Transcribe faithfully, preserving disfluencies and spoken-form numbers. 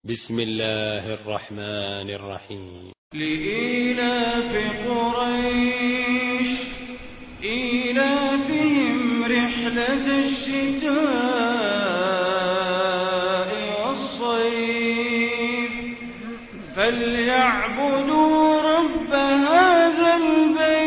بسم الله الرحمن الرحيم. لإيلاف قريش إيلافهم رحلة الشتاء والصيف فليعبدوا رب هذا البيت